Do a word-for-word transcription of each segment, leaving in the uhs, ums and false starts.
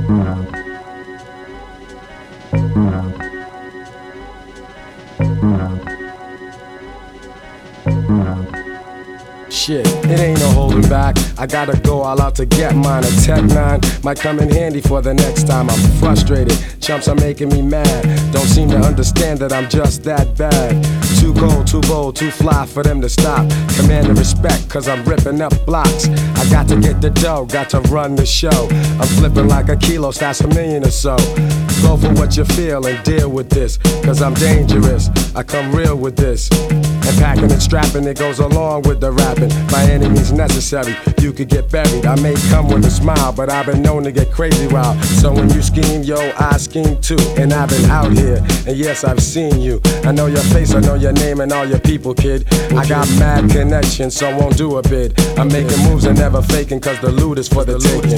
Shit, it ain't no holding back. I gotta go all out to get mine. A Tech nine might come in handy for the next time. I'm frustrated, chumps are making me mad. Don't seem to understand that I'm just that bad. Too cold, too bold, too fly for them to stop. Command the respect, cause I'm ripping up blocks. I got to get the dough, got to run the show. I'm flipping like a kilo, that's a million or so. Go for what you feel and deal with this, cause I'm dangerous, I come real with this. And packing and strapping, it goes along with the rapping. By any means necessary, you could get buried. I may come with a smile, but I've been known to get crazy wild. So when you scheme, yo, I scheme too. And I've been out here, and yes, I've seen you. I know your face, I know your name and all your people, kid. I got mad connections, so won't do a bid. I'm making moves and never faking, cause the loot is for the taking.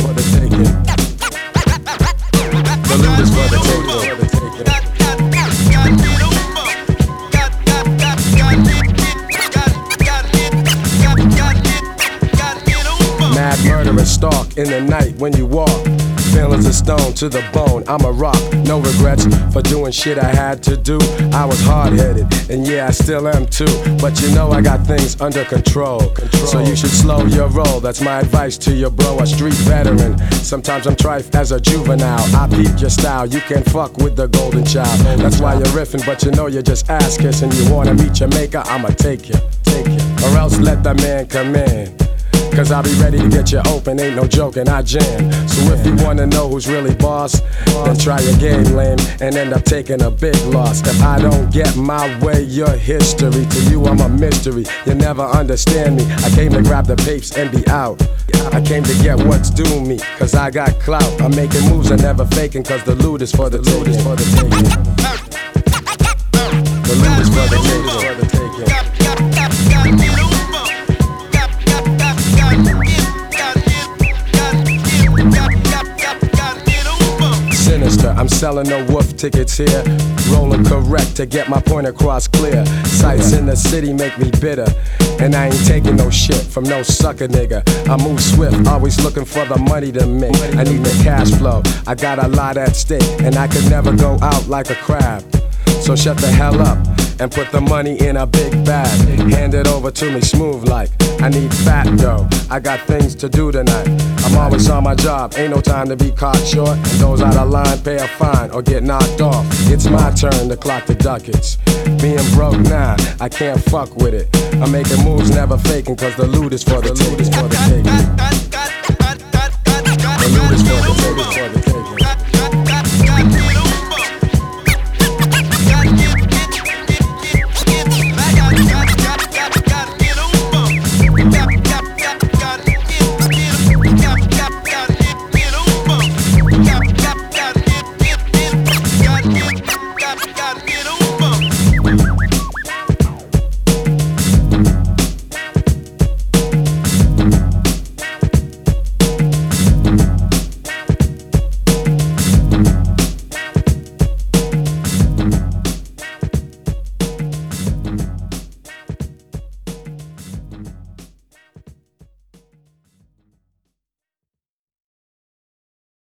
The loot is for the taking. Mad murder and stalk in the night when you walk. Feelings of stone to the bone, I'm a rock. No regrets for doing shit I had to do. I was hard-headed, and yeah, I still am too. But you know I got things under control, control. So you should slow your roll, that's my advice to your bro, a street veteran. Sometimes I'm trife as a juvenile. I peep your style, you can't fuck with the golden child. That's why you're riffing, but you know you're just ass-kissing. You wanna meet your maker, I'ma take you, take you. Or else let the man come in, cause I'll be ready to get you open, ain't no joking, I jam. So if you wanna know who's really boss, then try your game, lame, and end up taking a big loss. If I don't get my way, your history. To you, I'm a mystery, you never understand me. I came to grab the papes and be out. I came to get what's due me, cause I got clout. I'm making moves and never faking, cause the loot is for the taking. The loot is for the taking. Sinister, I'm selling no wolf tickets here. Rolling correct to get my point across clear. Sights in the city make me bitter, and I ain't taking no shit from no sucker nigga. I move swift, always looking for the money to make. I need the cash flow, I got a lot at stake, and I could never go out like a crab. So shut the hell up and put the money in a big bag. Hand it over to me smooth like I need fat dough. I got things to do tonight. I'm always on my job, ain't no time to be caught short. And those out of line pay a fine or get knocked off. It's my turn to clock the ducats. Being broke now, I can't fuck with it. I'm making moves, never faking, cause the loot is for the loot is for the taking. The loot is for the taking.